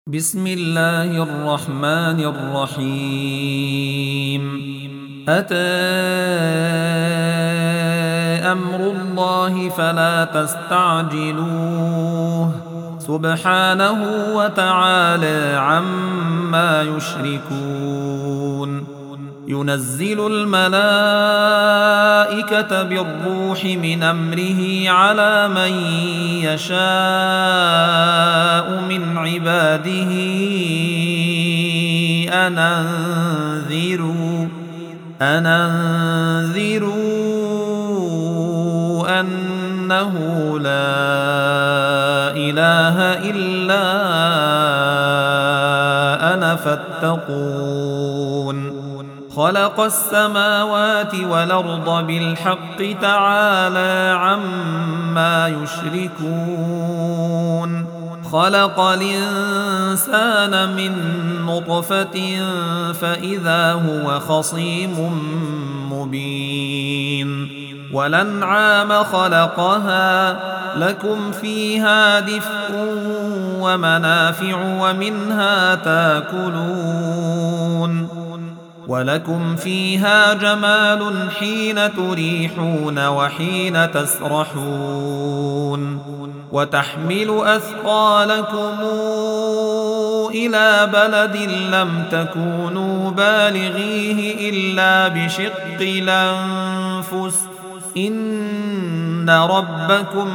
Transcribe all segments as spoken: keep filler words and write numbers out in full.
بسم الله الرحمن الرحيم. أتى أمر الله فلا تستعجلوه سبحانه وتعالى عما يشركون. ينزل الملائكة بالروح من أمره على من يشاء من عباده أن أنذروا أن أنذروا أنه لا إله إلا أنا فاتقون. خلق السماوات والأرض بالحق تعالى عما يشركون. خلق الإنسان من نطفة فإذا هو خصيم مبين. والأنعام خلقها لكم فيها دفء ومنافع ومنها تاكلون. ولكم فيها جمال حين تريحون وحين تسرحون. وتحمل أثقالكم إلى بلد لم تكونوا بالغيه إلا بشق الأنفس إن ربكم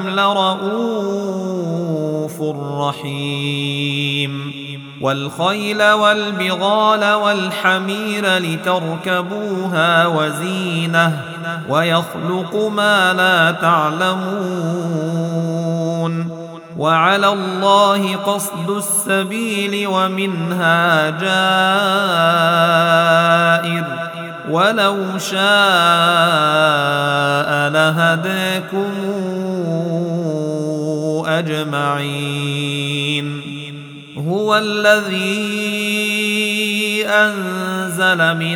لرؤوف رحيم. والخيل والبغال والحمير لتركبوها وزينة ويخلق ما لا تعلمون. وعلى الله قصد السبيل ومنها جائر ولو شاء لهداكم أجمعين. هو الذي أنزل من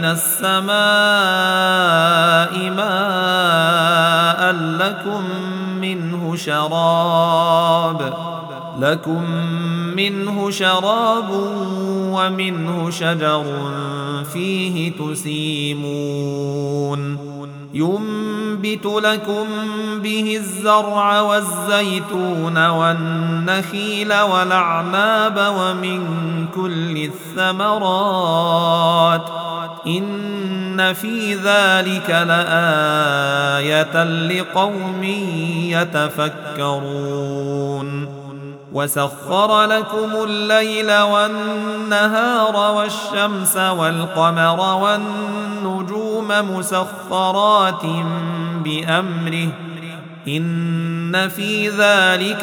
السماء ماء لكم منه شراب لكم منه شراب ومنه شجر فيه تسيمون. ينبت لكم به الزرع والزيتون والنخيل والأعناب ومن كل الثمرات إن في ذلك لآية لقوم يتفكرون. وسخر لكم الليل والنهار والشمس والقمر والنجوم مسخرات بأمره إن في ذلك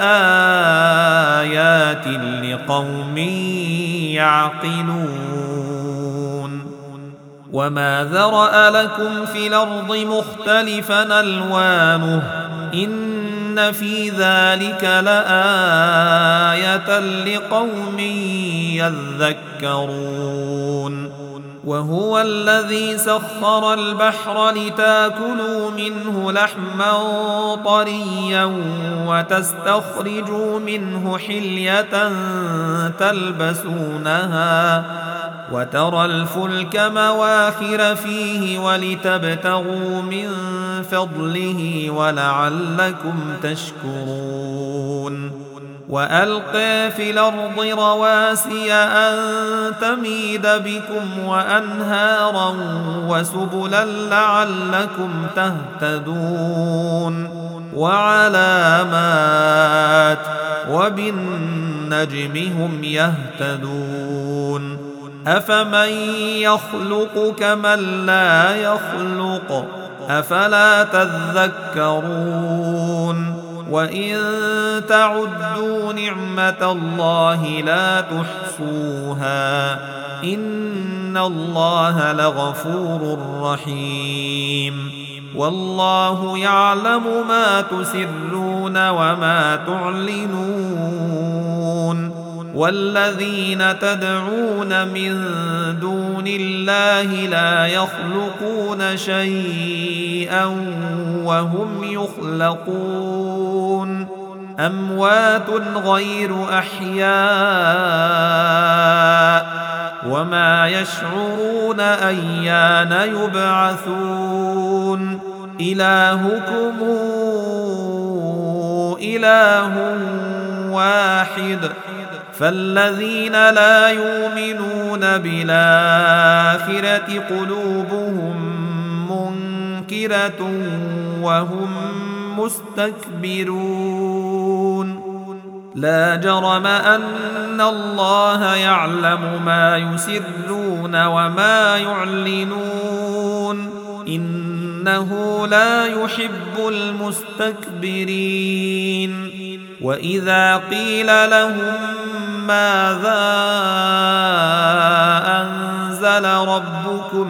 لآيات لقوم يعقلون. وما ذرأ لكم في الأرض مختلفا ألوانه إن في ذلك لآية لقوم يذكرون. وهو الذي سخر البحر لتاكلوا منه لحما طريا وتستخرجوا منه حلية تلبسونها وترى الفلك مواخر فيه ولتبتغوا من فضله ولعلكم تشكرون. وألقى في الأرض رواسي أن تميد بكم وأنهارا وسبلا لعلكم تهتدون. وعلامات وبالنجم هم يهتدون. أفمن يخلق كمن لا يخلق أفلا تذكرون. وإن تعدوا نعمة الله لا تحصوها إن الله لغفور رحيم. والله يعلم ما تسرون وما تعلنون. والذين تدعون من دون الله لا يخلقون شيئا وهم يخلقون. أموات غير أحياء لا يشعرون أيان يبعثون إلهكم إله واحد فالذين لا يؤمنون بالآخرة قلوبهم منكرة وهم مستكبرون لا جرم أن الله يعلم ما يسرون وما يعلنون إنه لا يحب المستكبرين وإذا قيل لهم ماذا أنزل ربكم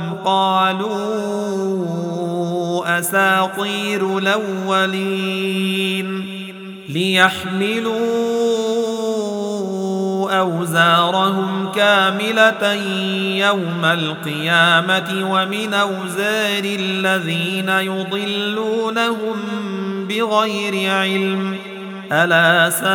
قالوا أساطير الأولين ليحملوا أوزارهم كاملة يوم القيامة ومن أوزار الذين يضلونهم بغير علم ألا ساء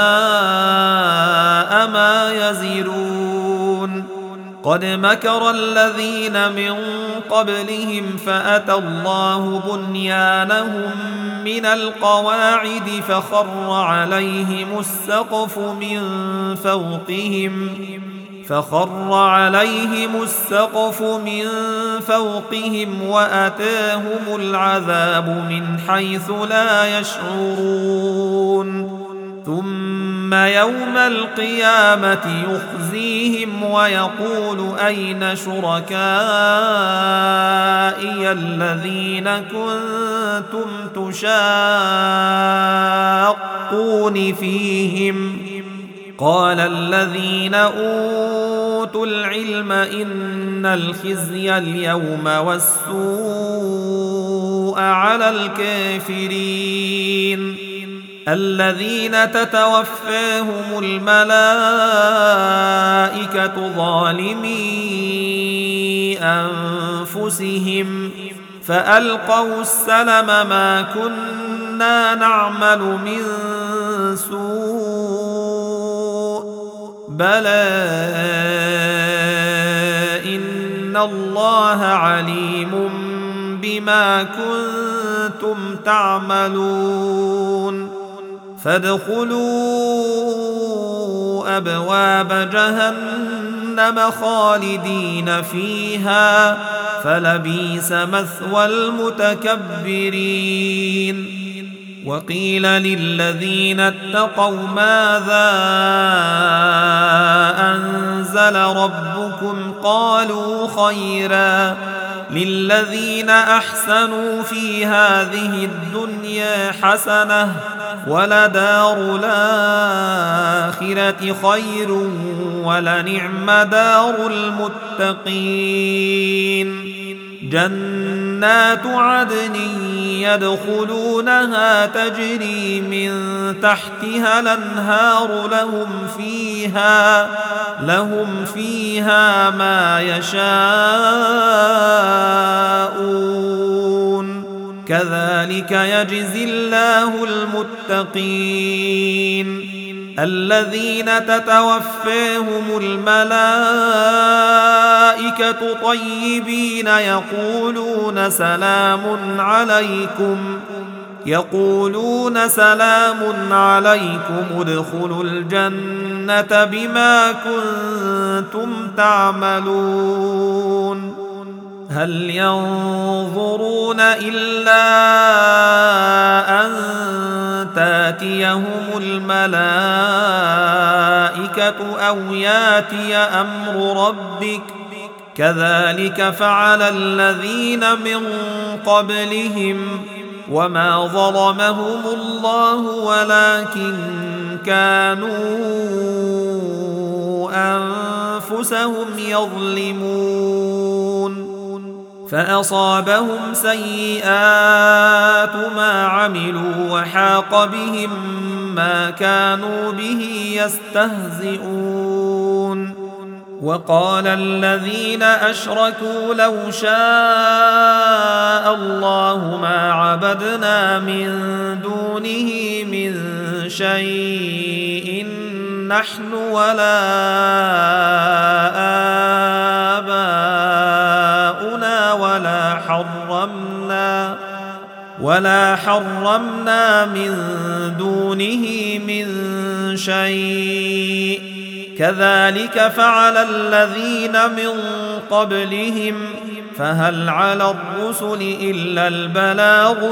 ما يزرون قد مكر الذين من قبلهم فأتى الله بنيانهم من القواعد فخر عليهم السقف من فوقهم فخر عليهم السقف من فوقهم وأتاهم العذاب من حيث لا يشعرون ثم يوم القيامة يخزيهم ويقول أين شركائي الذين كنتم تشاقون فيهم قال الذين أوتوا العلم إن الخزي اليوم والسوء على الكافرين الذين تتوفاهم الملائكة ظالمي أنفسهم فألقوا السلم ما كنا نعمل من سوء بلى إن الله عليم بما كنتم تعملون فادخلوا أبواب جهنم خالدين فيها فلبئس مثوى المتكبرين وقيل للذين اتقوا ماذا أنزل ربكم قالوا خيرا للذين أحسنوا في هذه الدنيا حسنة ولدار الآخرة خير ولنعم دار المتقين جنات عدن يدخلونها تجري من تحتها الأنهار لهم فيها لهم فيها ما يشاءون كذلك يجزي الله المتقين الذين تتوفاهم الملائكة طيبين يقولون سلام عليكم يقولون سلام عليكم ادخلوا الجنة بما كنتم تعملون هل ينظرون إلا أن تاتيهم الملائكة أو ياتي أمر ربك كذلك فعل الذين من قبلهم وما ظلمهم الله ولكن كانوا أنفسهم يظلمون فأصابهم سيئات ما عملوا وحاق بهم ما كانوا به يستهزئون وقال الذين أشركوا لو شاء الله ما عبدنا من دونه من شيء نحن ولا ما حرمنا من دونه من شيء كذلك فعل الذين من قبلهم فهل على الرسل إلا البلاغ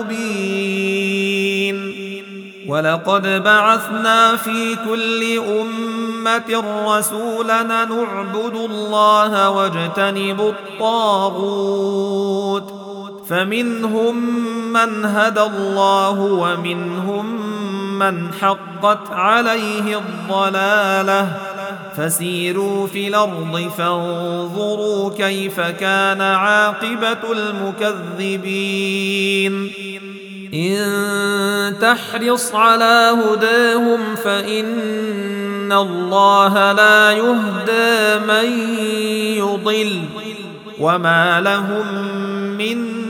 المبين ولقد بعثنا في كل أمة رسولا نعبد الله واجتنب الطاغوت فمنهم من هدى الله ومنهم من حقت عليه الضلالة فسيروا في الأرض فانظروا كيف كان عاقبة المكذبين إن تحرص على هداهم فإن الله لا يهدى من يضل وما لهم من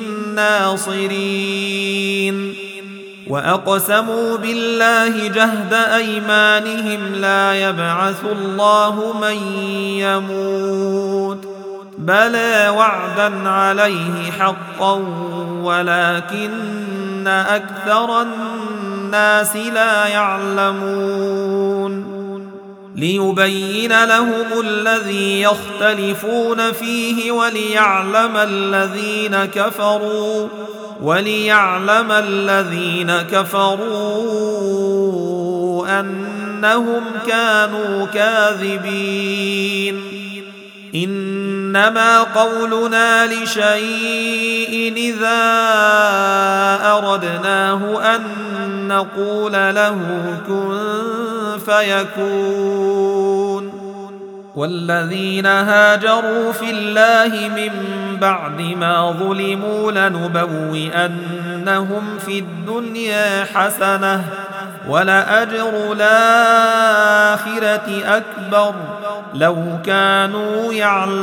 ناصرين وأقسموا بالله جهد أيمانهم لا يبعث الله من يموت بلى وعدا عليه حقا ولكن أكثر الناس لا يعلمون ليبين لهم الذي يختلفون فيه وليعلم الذين كفروا وليعلم الذين كفروا أنهم كانوا كاذبين إنما قولنا لشيء إذا أردناه أن نقول له كن فيكون والذين هاجروا في الله من بعد ما ظلموا لنبوئنهم في الدنيا حسنة ولأجر الآخرة أكبر لو كانوا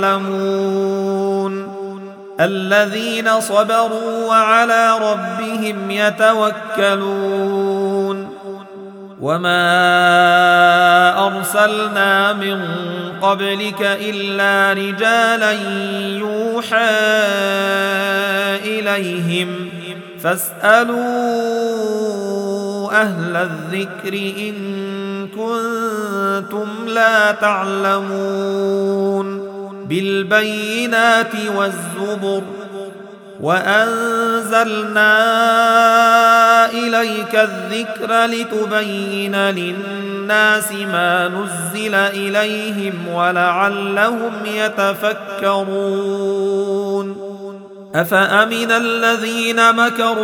يعلمون الذين صبروا وعلى ربهم يتوكلون وما أرسلنا من قبلك إلا رجالا يوحى إليهم فاسألوا أهل الذكر إن كنتم لا تعلمون بالبينات والزبر وأنزلنا إليك الذكر لتبين للناس ما نزل إليهم ولعلهم يتفكرون أفأمن الذين مكروا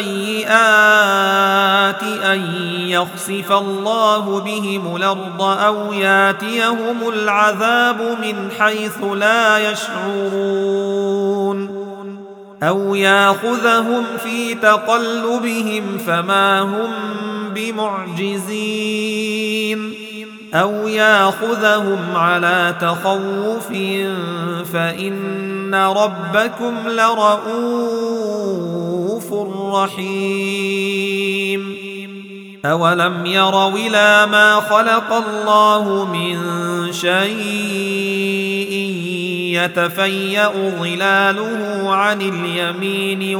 السيئات أن يخسف الله بهم الأرض أو ياتيهم العذاب من حيث لا يشعرون أو ياخذهم في تقلبهم فما هم بمعجزين أو ياخذهم على تخوف فإن ربكم لرؤوف رحيم أولم يروا إلى ما خلق الله من شيء يتفيأ ظلاله عن اليمين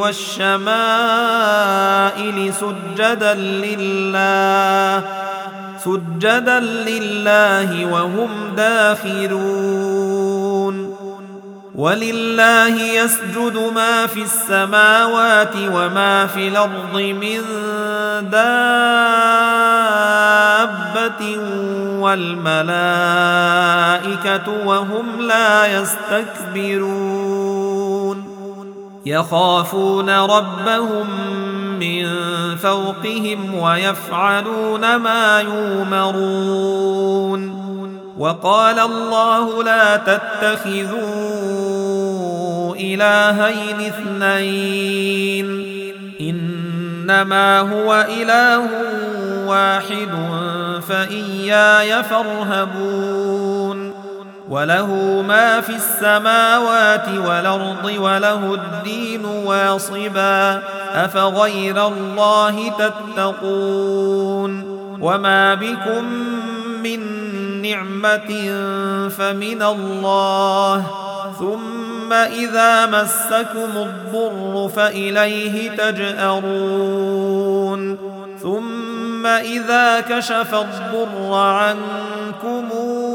والشمائل سجدا لله سجدا لله وهم داخرون ولله يسجد ما في السماوات وما في الأرض من دابة والملائكة وهم لا يستكبرون يخافون ربهم من فوقهم ويفعلون ما يؤمرون وقال الله لا تتخذوا إلهين اثنين إنما هو إله واحد فإياي فارهبون وله ما في السماوات والأرض وله الدين واصبا أفغير الله تتقون وما بكم من نعمة فمن الله ثم إذا مسكم الضر فإليه تجأرون ثم إذا كشف الضر عنكم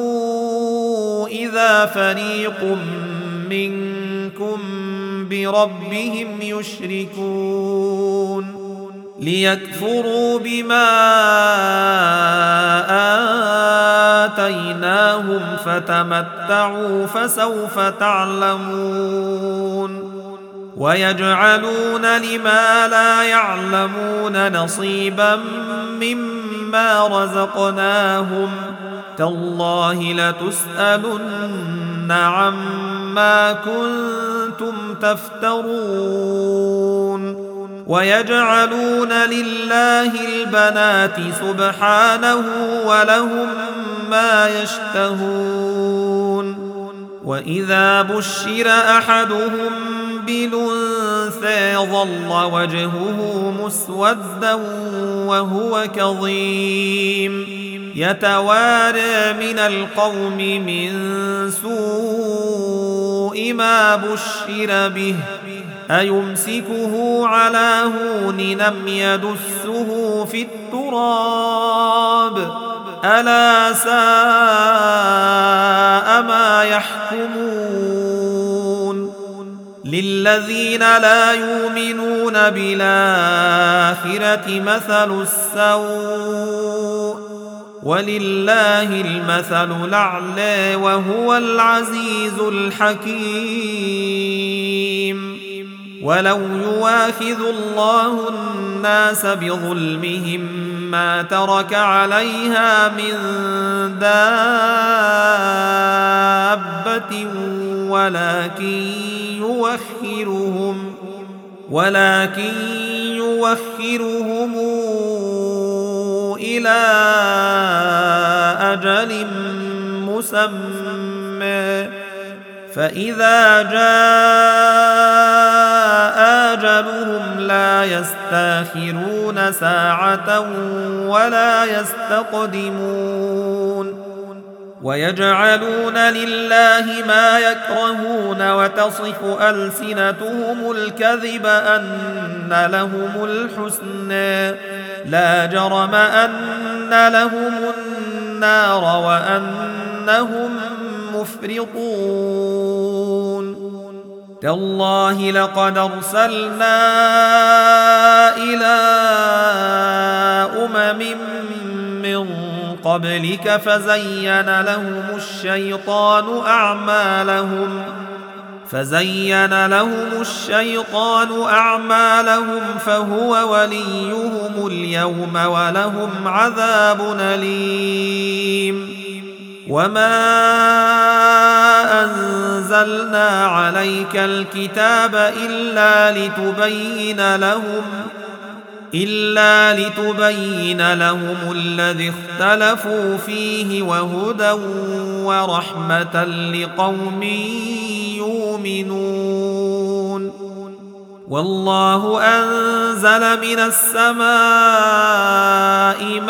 إذا فريق منكم بربهم يشركون ليكفروا بما آتيناهم فتمتعوا فسوف تعلمون ويجعلون لما لا يعلمون نصيبا مما رزقناهم تالله لتسألن عما كنتم تفترون ويجعلون لله البنات سبحانه ولهم ما يشتهون وإذا بشر أحدهم بالأنثى ظل وجهه مسودا وهو كظيم يتوارى من القوم من سوء ما بشر به أيمسكه على هون أم يدسه في التراب ألا ساء ما يحكمون للذين لا يؤمنون بالآخرة مثل السوء ولله المثل الأعلى وهو العزيز الحكيم ولو يواخذ الله الناس بظلمهم ما ترك عليها من دابة ولكن يوخرهم ولكن يوخرهم إلى أجل مسمى فإذا جاء أجلهم لا يستأخرون ساعة ولا يستقدمون ويجعلون لله ما يكرهون وتصف ألسنتهم الكذب أن لهم الحسنى لا جرم أن لهم النار وأنهم مفرطون تالله لقد أرسلنا إلى أمم من قبلك فزين لهم الشيطان أعمالهم فزين لهم الشيطان أعمالهم فهو وليهم اليوم ولهم عذاب أليم وما أنزلنا عليك الكتاب إلا لتبين لهم إلا لتبين لهم الذي اختلفوا فيه وهدى ورحمة لقوم يؤمنون والله أنزل من السماء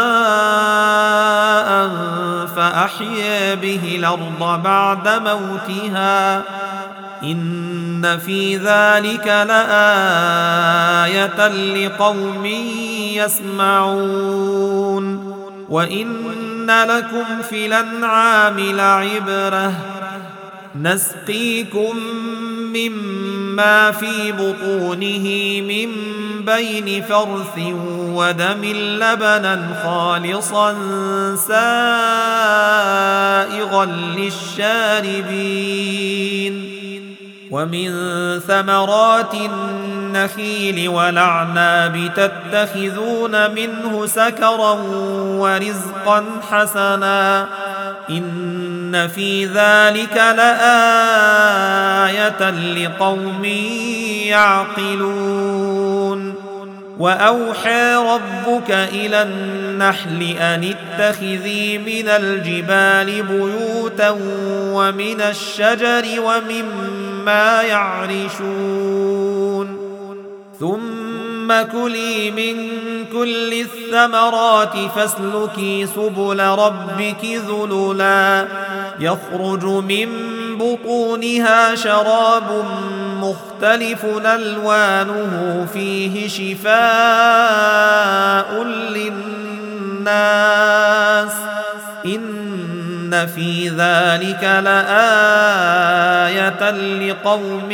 ماء فأحيا به الأرض بعد موتها إن في ذلك لآية لقوم يسمعون وإن لكم في الأنعام لعبرة نسقيكم مما في بطونه من بين فرث ودم لبنا خالصا سائغا للشاربين ومن ثمرات النخيل والأعناب تتخذون منه سكرا ورزقا حسنا إن في ذلك لآية لقوم يعقلون وأوحى ربك إلى النحل أن اتخذي من الجبال بيوتا ومن الشجر ومما يعرشون ثم كلي من كل الثمرات فاسلكي سبل ربك ذللا يخرج من بطونها شراب مختلف ألوانه فيه شفاء للناس إن في ذلك لآية لقوم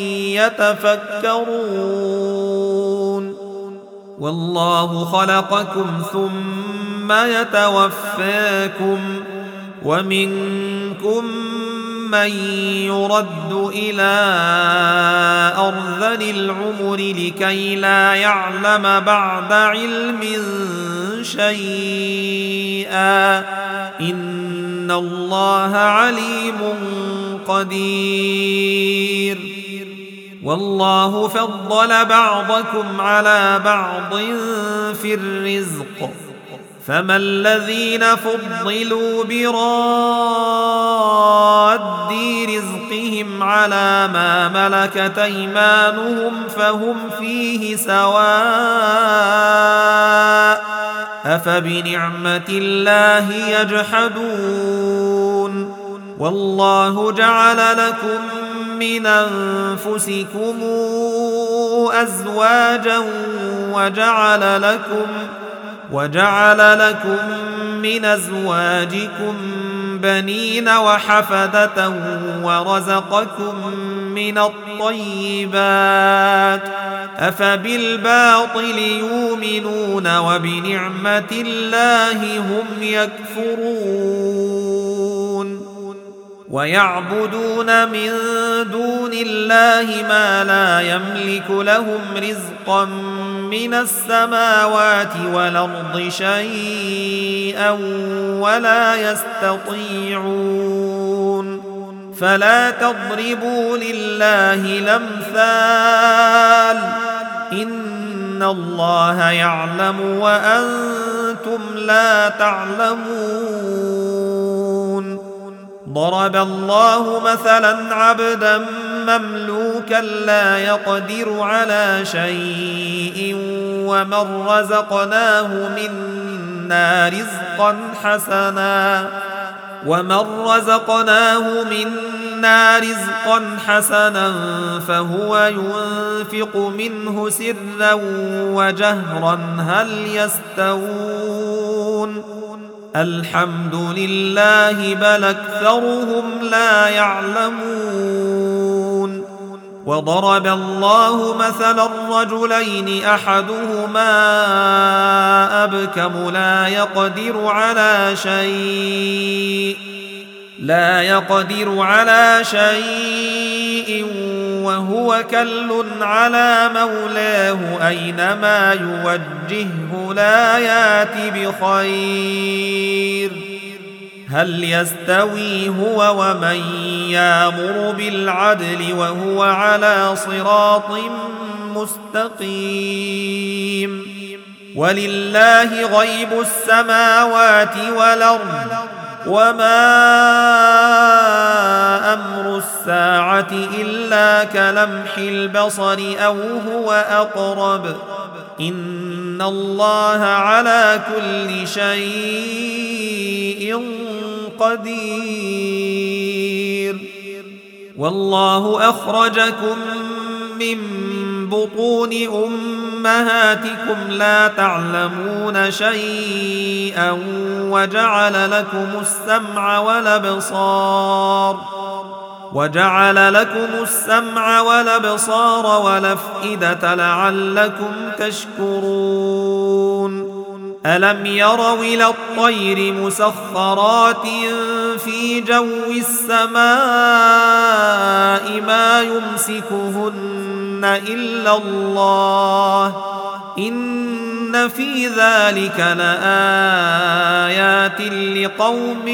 يتفكرون والله خلقكم ثم يتوفاكم ومنكم من يرد إلى أرذل العمر لكي لا يعلم بعد علم شيئا إن الله عليم قدير والله فضل بعضكم على بعض في الرزق فما الذين فضلوا براد رزقهم على ما ملكت أيمانهم فهم فيه سواء أفبنعمة الله يجحدون والله جعل لكم من أنفسكم أزواجا وجعل لكم وجعل لكم من أزواجكم بنين وحفدة ورزقكم من الطيبات أفبالباطل يؤمنون وبنعمة الله هم يكفرون ويعبدون من دون الله ما لا يملك لهم رزقا من السماوات والأرض شيئا ولا يستطيعون فلا تضربوا لله الأمثال إن الله يعلم وأنتم لا تعلمون ضرب الله مثلا عبدا مملوكا لا يقدر على شيء ومن رزقناه منا رزقا حسنا ومن رزقناه منا رزقا حسنا فهو ينفق منه سرا وجهرا هل يستوون الحمد لله بل أكثرهم لا يعلمون وضرب الله مثلا رجلين أحدهما أبكم لا يقدر على شيء لا يقدر على شيء وهو كل على مولاه أينما يوجهه لا يات بخير هل يستوي هو ومن يأمر بالعدل وهو على صراط مستقيم ولله غيب السماوات والأرض وما أمر الساعة إلا كلمح البصر أو هو أقرب إن الله على كل شيء قدير والله أخرجكم من بطون أمهاتكم لا تعلمون شيئا وجعل لكم السمع والأبصار وجعل لكم السمع والأبصار والأفئدة لعلكم تشكرون ألم يروا إلى الطير مسخرات في جو السماء ما يمسكهن إلا الله إن في ذلك لآيات لقوم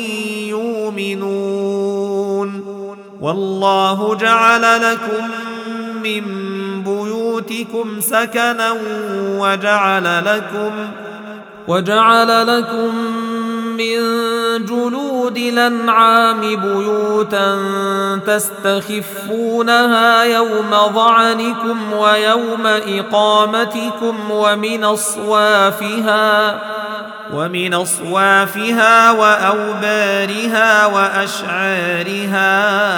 يؤمنون والله جعل لكم من بيوتكم سكنا وجعل لكم وجعل لكم من جلود الأنعام بيوتا تستخفونها يوم ظعنكم ويوم إقامتكم ومن أصوافها ومن أصوافها وأوبارها وأشعارها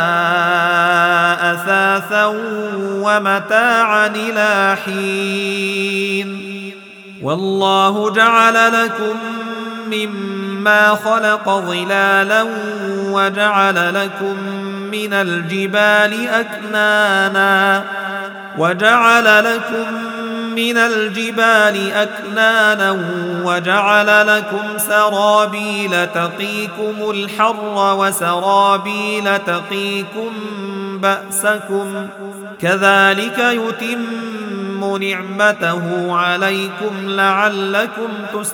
أثاثا ومتاعا إلى حين والله جعل لكم مما خلق ظلالا وجعل لكم من الجبال أكنانا وجعل لكم من الجبال أكنانا وجعل لكم سرابيل تقيكم الحر وسرابيل تقيكم بأسكم كذلك يتم نعمته عليكم لعلكم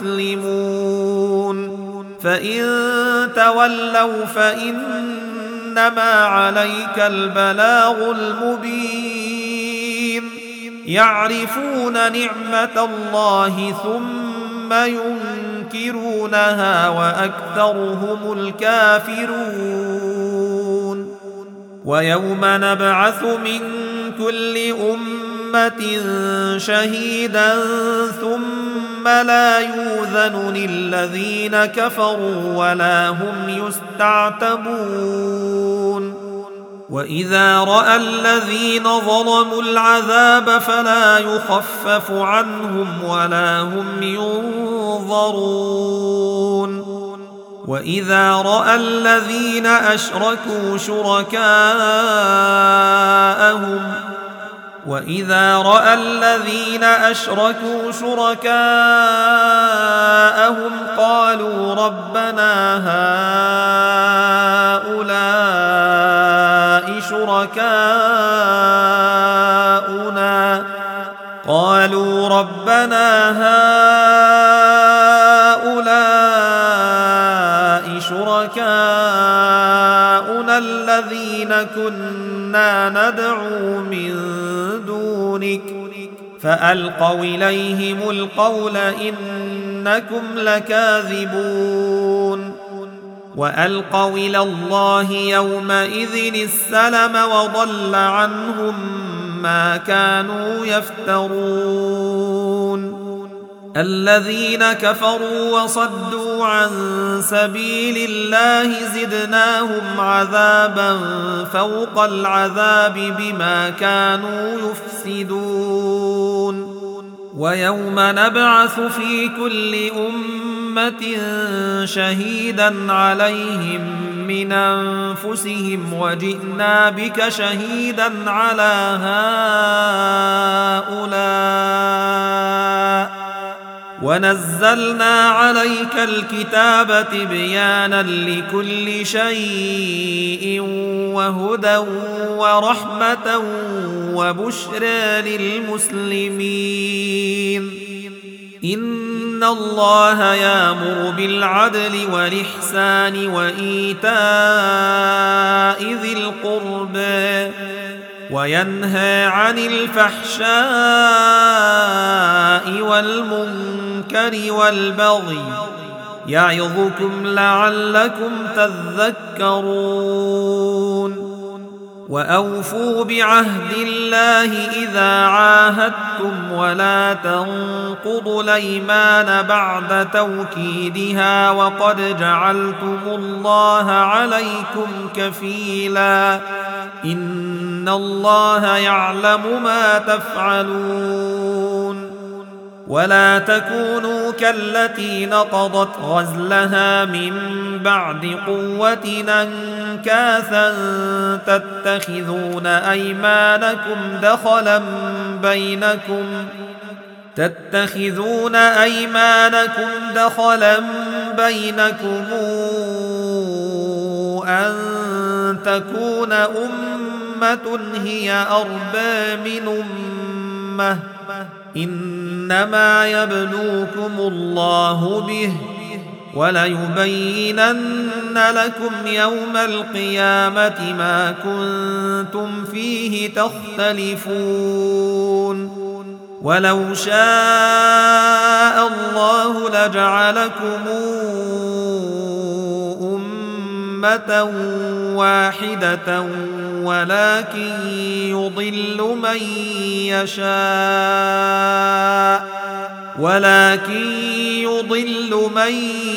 تسلمون فإن تولوا فإنما عليك البلاغ المبين يعرفون نعمة الله ثم ينكرونها وأكثرهم الكافرون ويوم نبعث من كل أمة شهيدا ثم لا يؤذن للذين كفروا ولا هم يستعتبون وإذا رأى الذين ظلموا العذاب فلا يخفف عنهم ولا هم ينظرون وإذا رأى الذين أشركوا شركاءهم وإذا رأى الذين أشركوا شركاءهم قالوا ربنا هؤلاء شركاؤنا قالوا ربنا هؤلاء شركاؤنا الذين كنا ندعو من دونك فألقوا إليهم القول إنكم لكاذبون وألقوا إلى الله يومئذ السلم وضل عنهم ما كانوا يفترون الذين كفروا وصدوا عن سبيل الله زدناهم عذابا فوق العذاب بما كانوا يفسدون ويوم نبعث في كل أمة شهيدا عليهم من أنفسهم وجئنا بك شهيدا على هؤلاء ونزلنا عليك الكتاب تبيانا لكل شيء وهدى ورحمة وبشرى للمسلمين إن الله يأمر بالعدل والإحسان وإيتاء ذي القربى وينهى عن الفحشاء والمنكر والبغي يعظكم لعلكم تذكرون وأوفوا بعهد الله إذا عاهدتم ولا تنقضوا الأيمان بعد توكيدها وقد جعلتم الله عليكم كفيلا إن الله يعلم ما تفعلون ولا تكونوا كالتي نقضت غزلها من بعد قوة أنكاثا تتخذون أيمانكم دخلا بينكم تتخذون أيمانكم دخلا بينكم أن تكون أمة هي أربى من أمة إنما يبلوكم الله به وليبينن لكم يوم القيامة ما كنتم فيه تختلفون ولو شاء الله لجعلكم أمة واحدة ولكن يضل من يشاء ولكن يضل من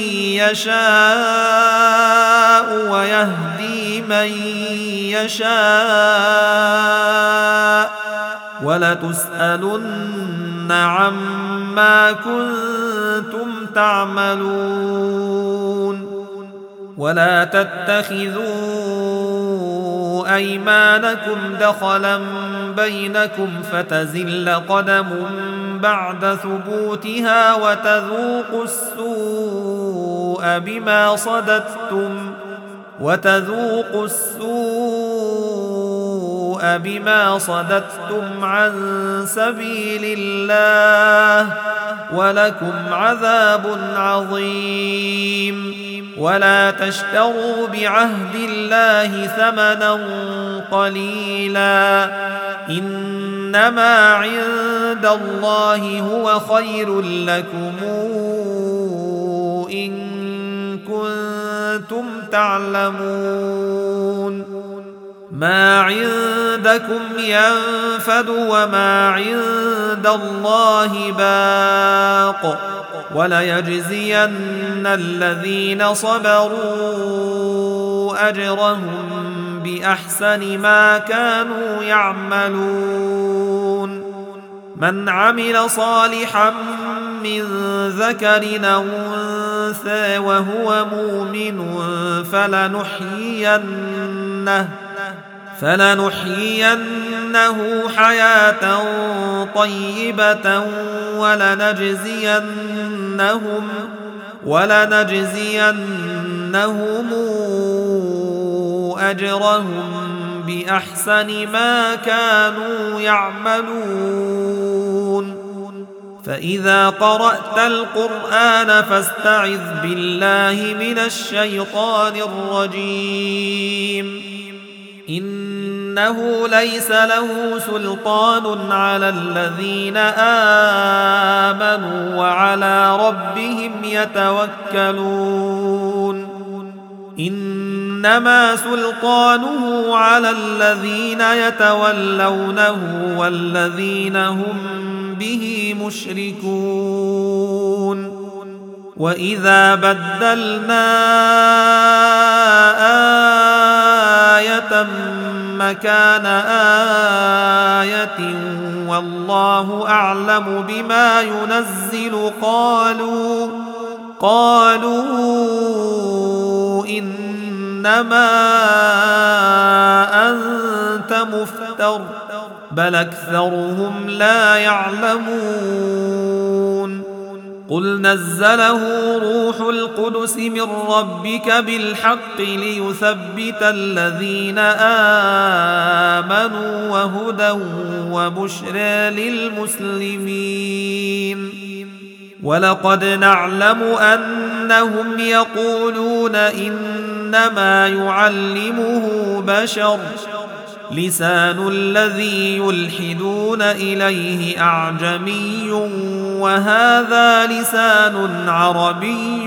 يشاء ويهدي من يشاء ولتسألن عما كنتم تعملون ولا تتخذوا أيمانكم دخلا بينكم فتزل قدم بعد ثبوتها وتذوقوا السوء بما صددتم وتذوقوا السوء بما صددتم عن سبيل الله ولكم عذاب عظيم ولا تشتروا بعهد الله ثمنا قليلا إنما عند الله هو خير لكم إن كنتم تعلمون ما عندكم ينفد وما عند الله باق وليجزين الذين صبروا أجرهم بأحسن ما كانوا يعملون من عمل صالحا من ذكر أو أنثى وهو مؤمن فلنحيينه فلنحيينه حياة طيبة ولنجزينهم ولنجزينهم أجرهم بأحسن ما كانوا يعملون فإذا قرأت القرآن فاستعذ بالله من الشيطان الرجيم إنه ليس له سلطان على الذين آمنوا وعلى ربهم يتوكلون إنما سلطانه على الذين يتولونه والذين هم به مشركون وإذا بدلنا آية مكان آية والله أعلم بما ينزل قالوا قالوا إنما أنت مفتر بل أكثرهم لا يعلمون قل نزله روح القدس من ربك بالحق ليثبت الذين آمنوا وهدى وبشرى للمسلمين ولقد نعلم أنهم يقولون إنما يعلمه بشر لسان الذي يلحدون إليه أعجمي وهذا لسان عربي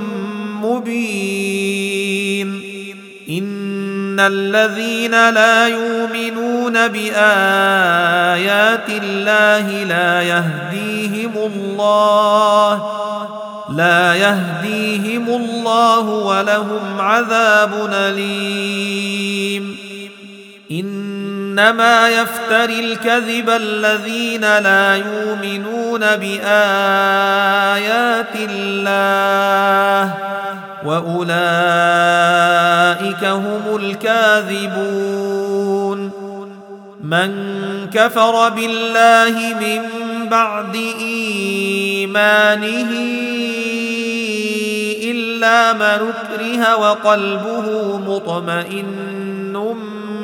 مبين إن الذين لا يؤمنون بآيات الله لا يهديهم الله لا يهديهم الله ولهم عذاب أليم إنما يفتري الكذب الذين لا يؤمنون بآيات الله وأولئك هم الكاذبون من كفر بالله من بعد إيمانه إلا من أكره وقلبه مطمئن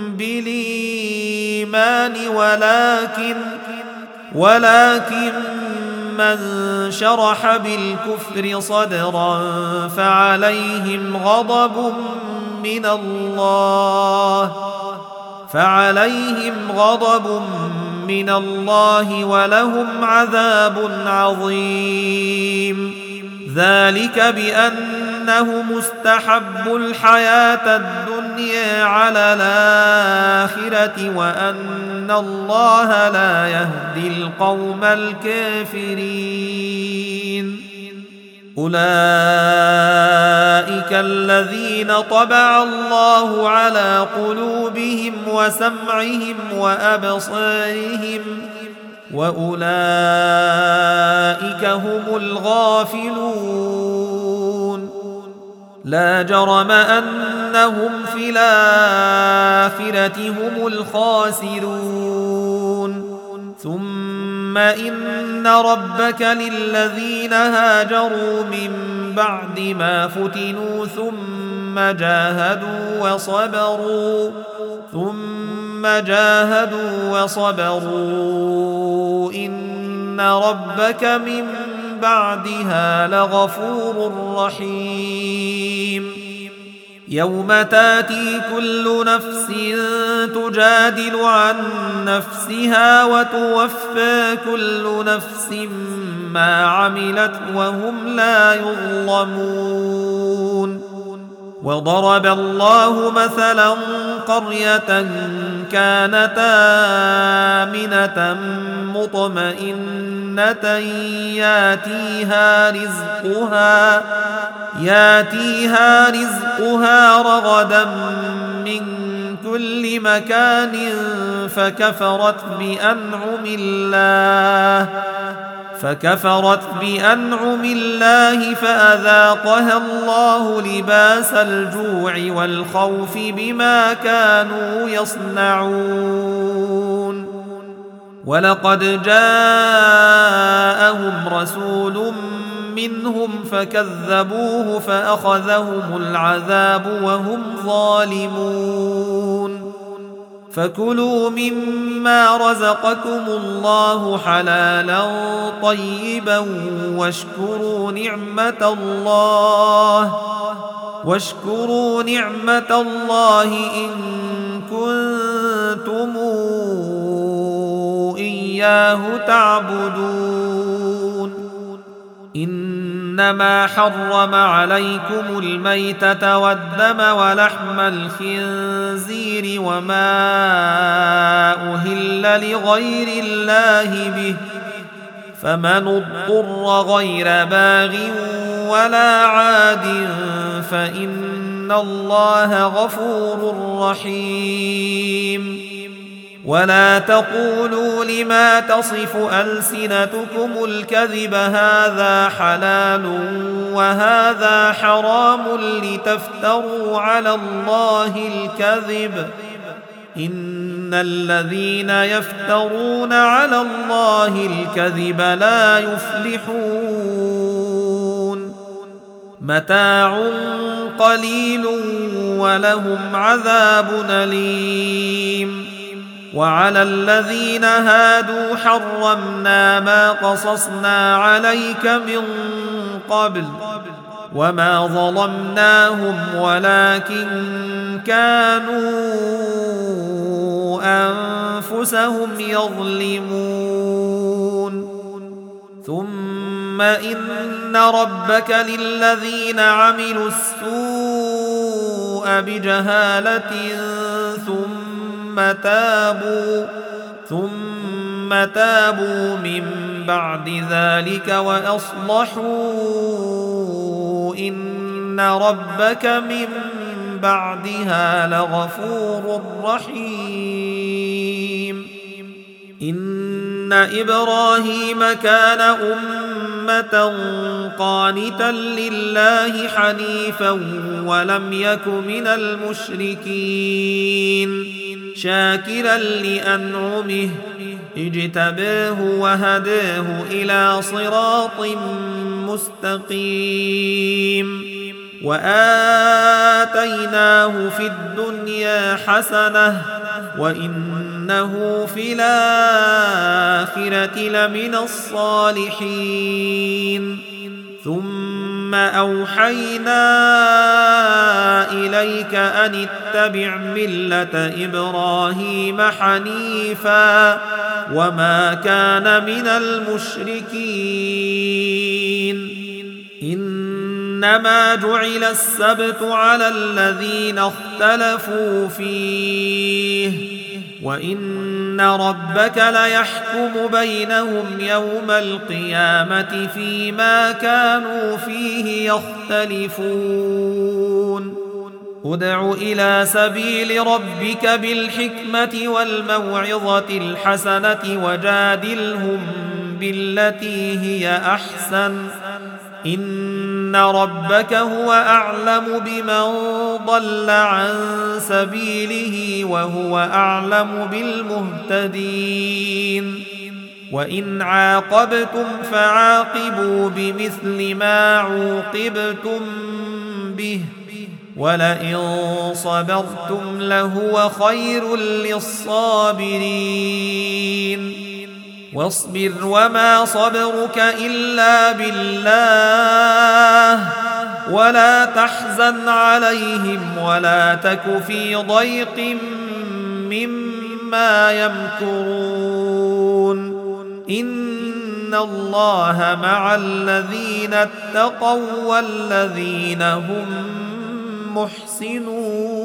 بالإيمان ولكن ولكن من شرح بالكفر صدرا فعليهم غضب من الله فعليهم غضب من الله ولهم عذاب عظيم ذلك بأنه مستحب الحياة الدنيا الدنيا على الآخرة وأن الله لا يهدي القوم الكافرين. أولئك الذين طبع الله على قلوبهم وسمعهم وأبصارهم وأولئك هم الغافلون. لا جرم أنهم في الآخرة هم الخاسرون. ثم إن ربك للذين هاجروا من بعد ما فتنوا ثم جاهدوا وصبروا ثم جاهدوا وصبروا إن ربك من بعدها لغفور رحيم. يوم تاتي كل نفس تجادل عن نفسها وتوفى كل نفس ما عملت وهم لا يظلمون. وضرب الله مثلا قرية كانت آمنة مطمئنة ياتيها رزقها ياتيها رزقها رغدا من كل مكان فكفرت بأنعم الله فكفرت بأنعم الله فأذاقها الله لباس الجوع والخوف بما كانوا يصنعون. ولقد جاءهم رسول منهم فكذبوه فأخذهم العذاب وهم ظالمون. فكلوا مما رزقكم الله حلالا طيبا واشكروا نعمة الله واشكروا نعمة الله إن كنتم إياه تعبدون. إنما حرم عليكم الميتة والدم ولحم الخنزير وما أهل لغير الله به فمن اضطر غير باغ ولا عاد فإن الله غفور رحيم. ولا تقولوا لما تصف ألسنتكم الكذب هذا حلال وهذا حرام لتفتروا على الله الكذب إن الذين يفترون على الله الكذب لا يفلحون. متاع قليل ولهم عذاب أليم. وعلى الذين هادوا حرمنا ما قصصنا عليك من قبل وما ظلمناهم ولكن كانوا أنفسهم يظلمون. ثم إن ربك للذين عملوا السوء بجهالة ثم ثم تابوا ثم تابوا من بعد ذلك وأصلحوا إن ربك من بعدها لغفور رحيم. إن إبراهيم كان أمة قانتا لله حنيفا ولم يك من المشركين شاكرا لأنعمه اجتباه وهداه إلى صراط مستقيم. وآتيناه في الدنيا حسنة وإنه في الآخرة لمن الصالحين. ثم أوحينا إليك أن اتبع ملة إبراهيم حنيفا وما كان من المشركين. إن إنما جعل السبت على الذين اختلفوا فيه وإن ربك ليحكم بينهم يوم القيامة فيما كانوا فيه يختلفون ادع إلى سبيل ربك بالحكمة والموعظة الحسنة وجادلهم بالتي هي أحسن إن ربك هو أعلم بمن ضل عن سبيله وهو أعلم بالمهتدين وإن عاقبتم فعاقبوا بمثل ما عوقبتم به ولئن صبرتم لهو خير للصابرين واصبر وما صبرك إلا بالله ولا تحزن عليهم ولا تك في ضيق مما يمكرون إن الله مع الذين اتقوا والذين هم محسنون.